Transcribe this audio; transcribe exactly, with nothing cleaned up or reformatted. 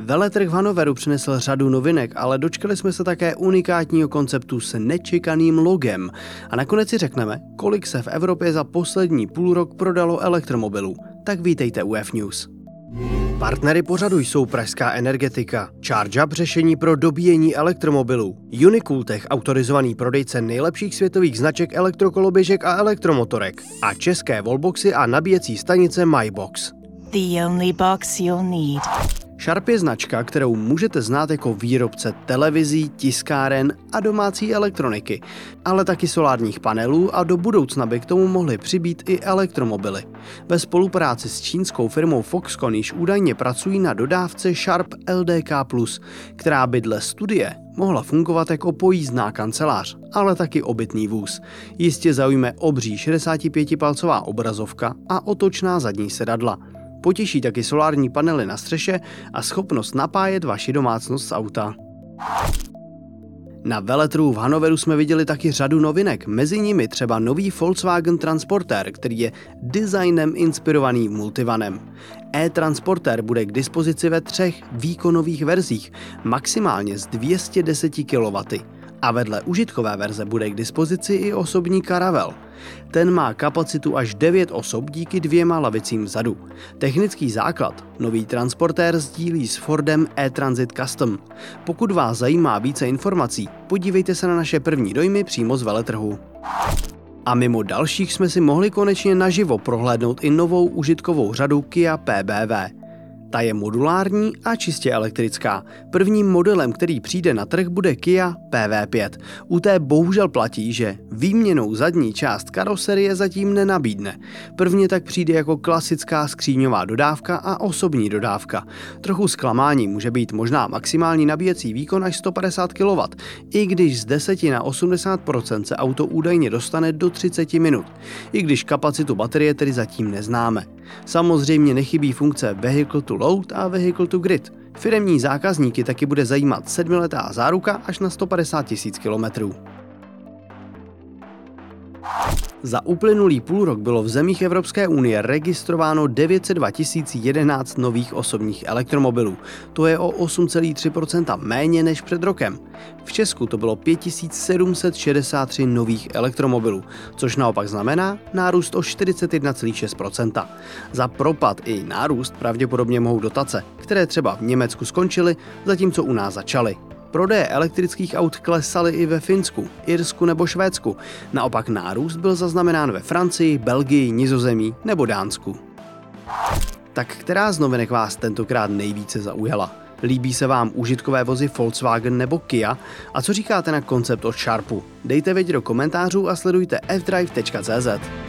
Veletrh v Hannoveru přinesl řadu novinek, ale dočkali jsme se také unikátního konceptu s nečekaným logem. A nakonec si řekneme, kolik se v Evropě za poslední půl rok prodalo elektromobilů. Tak vítejte u F-News. Partnery pořadu jsou Pražská energetika, ChargeUp řešení pro dobíjení elektromobilů, Unicooltech autorizovaný prodejce nejlepších světových značek elektrokoloběžek a elektromotorek a české wallboxy a nabíjecí stanice MyBox. The only box you'll need. Sharp je značka, kterou můžete znát jako výrobce televizí, tiskáren a domácí elektroniky, ale taky solárních panelů a do budoucna by k tomu mohly přibýt i elektromobily. Ve spolupráci s čínskou firmou Foxconn již údajně pracují na dodávce Sharp L D K plus, která by dle studie mohla fungovat jako pojízdná kancelář, ale taky obytný vůz. Jistě zaujme obří šedesátipětipalcová obrazovka a otočná zadní sedadla. Potěší taky solární panely na střeše a schopnost napájet vaši domácnost z auta. Na veletrhu v Hannoveru jsme viděli taky řadu novinek, mezi nimi třeba nový Volkswagen Transporter, který je designem inspirovaný multivanem. E-Transporter bude k dispozici ve třech výkonových verzích, maximálně s dvě stě deset kilowattů. A vedle užitkové verze bude k dispozici i osobní karavel. Ten má kapacitu až devět osob díky dvěma lavicím vzadu. Technický základ nový transportér sdílí s Fordem E-Transit Custom. Pokud vás zajímá více informací, podívejte se na naše první dojmy přímo z veletrhu. A mimo dalších jsme si mohli konečně naživo prohlédnout i novou užitkovou řadu Kia P B V. Ta je modulární a čistě elektrická. Prvním modelem, který přijde na trh, bude Kia P V pět. U té bohužel platí, že výměnou zadní část karoserie zatím nenabídne. Prvně tak přijde jako klasická skříňová dodávka a osobní dodávka. Trochu zklamání může být možná maximální nabíjecí výkon až sto padesát kilowattů, i když z deseti na osmdesát procent se auto údajně dostane do třicet minut, i když kapacitu baterie tedy zatím neznáme. Samozřejmě nechybí funkce Vehicle to Load a Vehicle to Grid. Firemní zákazníky taky bude zajímat sedmiletá záruka až na sto padesát tisíc kilometrů. Za uplynulý půlrok bylo v zemích Evropské unie registrováno devět set dva tisíc jedenáct nových osobních elektromobilů. To je o osm celá tři procenta méně než před rokem. V Česku to bylo pět tisíc sedm set šedesát tři nových elektromobilů, což naopak znamená nárůst o čtyřicet jedna celá šest procenta. Za propad i nárůst pravděpodobně mohou dotace, které třeba v Německu skončily, zatímco u nás začaly. Prodeje elektrických aut klesaly i ve Finsku, Irsku nebo Švédsku. Naopak nárůst byl zaznamenán ve Francii, Belgii, Nizozemí nebo Dánsku. Tak která z novinek vás tentokrát nejvíce zaujala? Líbí se vám užitkové vozy Volkswagen nebo Kia? A co říkáte na koncept od Sharpu? Dejte vědět do komentářů a sledujte f drive tečka cé zet.